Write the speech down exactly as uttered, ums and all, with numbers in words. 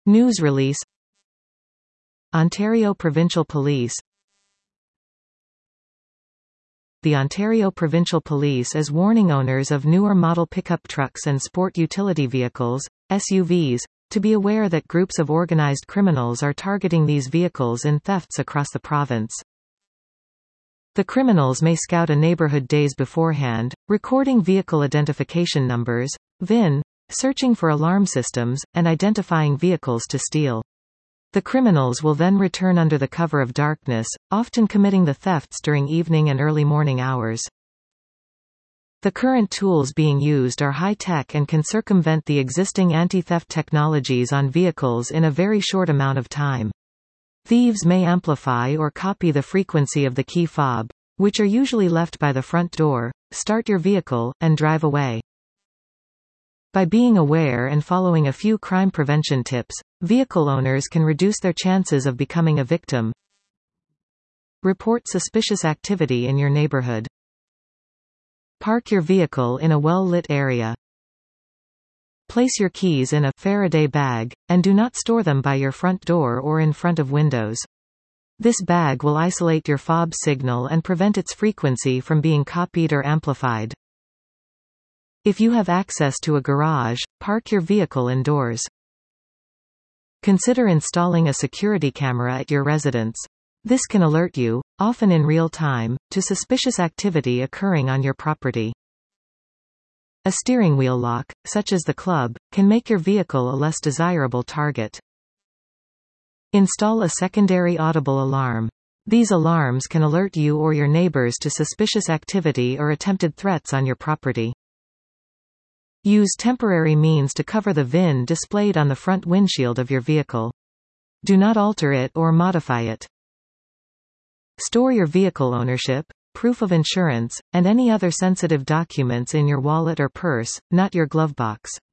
News release. Ontario Provincial Police. The Ontario Provincial Police is warning owners of newer model pickup trucks and sport utility vehicles, S U Vs, to be aware that groups of organized criminals are targeting these vehicles in thefts across the province. The criminals may scout a neighborhood days beforehand, recording vehicle identification numbers, V I N, searching for alarm systems, and identifying vehicles to steal. The criminals will then return under the cover of darkness, often committing the thefts during evening and early morning hours. The current tools being used are high-tech and can circumvent the existing anti-theft technologies on vehicles in a very short amount of time. Thieves may amplify or copy the frequency of the key fob, which are usually left by the front door, start your vehicle, and drive away. By being aware and following a few crime prevention tips, vehicle owners can reduce their chances of becoming a victim. Report suspicious activity in your neighborhood. Park your vehicle in a well-lit area. Place your keys in a Faraday bag, and do not store them by your front door or in front of windows. This bag will isolate your fob signal and prevent its frequency from being copied or amplified. If you have access to a garage, park your vehicle indoors. Consider installing a security camera at your residence. This can alert you, often in real time, to suspicious activity occurring on your property. A steering wheel lock, such as the club, can make your vehicle a less desirable target. Install a secondary audible alarm. These alarms can alert you or your neighbors to suspicious activity or attempted threats on your property. Use temporary means to cover the V I N displayed on the front windshield of your vehicle. Do not alter it or modify it. Store your vehicle ownership, proof of insurance, and any other sensitive documents in your wallet or purse, not your glove box.